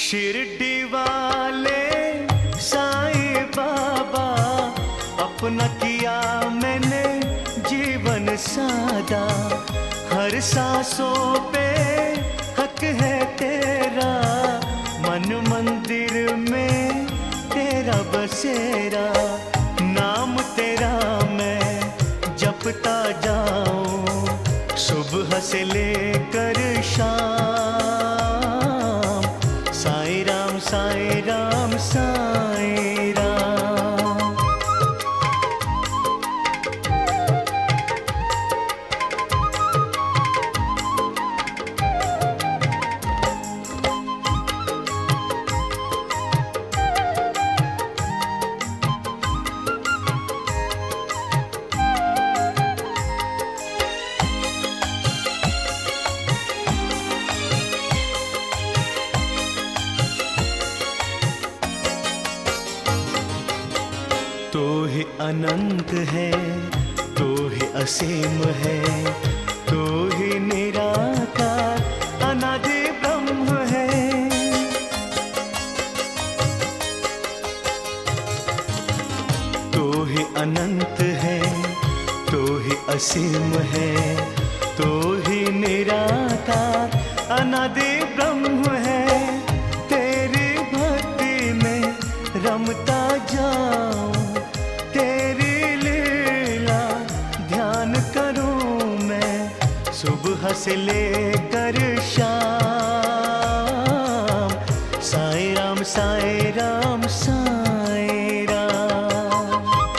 शिरडी वाले साईं बाबा, अपना किया मैंने जीवन सादा। हर सांसों पे हक है तेरा, मन मंदिर में तेरा बसेरा। नाम तेरा मैं जपता जाऊं, सुबह से लेकर शाम। साईं राम साईं राम साईं राम। तू ही अनंत है, तू ही असीम है, तू ही निराकार अनादि ब्रह्म है। तू ही अनंत है, तू ही असीम है, तू ही निराकार अनादि ब्रह्म है। तेरी भक्ति में रमता जाऊं, तेरी लीला ध्यान करूं मैं, सुबह से लेकर शाम। साईं राम साईं राम साईं राम।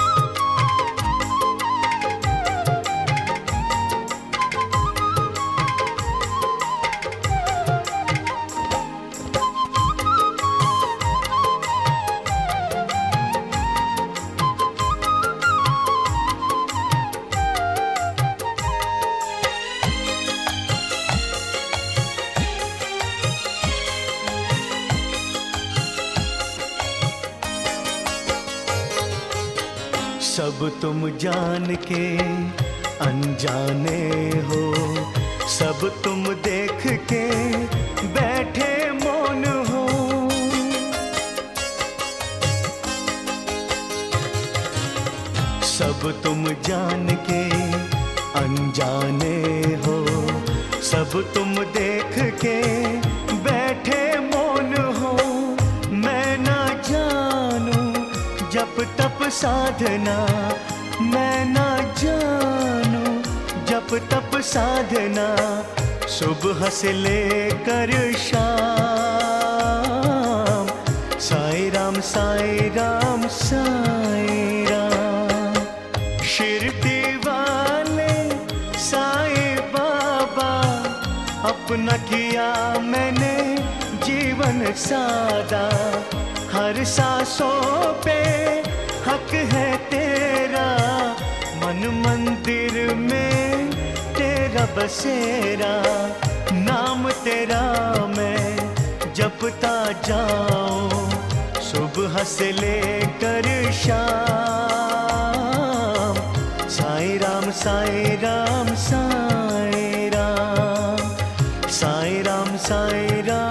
सब तुम जान के अनजाने हो, सब तुम देख के बैठे मौन हो। सब तुम जान के अनजाने हो, सब तुम देख के बैठे मौन हो। मैं ना जानूं जप तप साधना, मैं ना जानूं जप तप साधना, सुबह से लेकर शाम। साईं राम साईं राम साईं राम। शिरडी वाले साईं बाबा, अपना किया मैंने जीवन सादा। हर सांसों पे हक है तेरा, मन मंदिर में तेरा बसेरा। नाम तेरा मैं जपता जाऊं, सुबह से लेकर शाम। साईं राम साईं राम साईं राम। साईं राम साईं राम।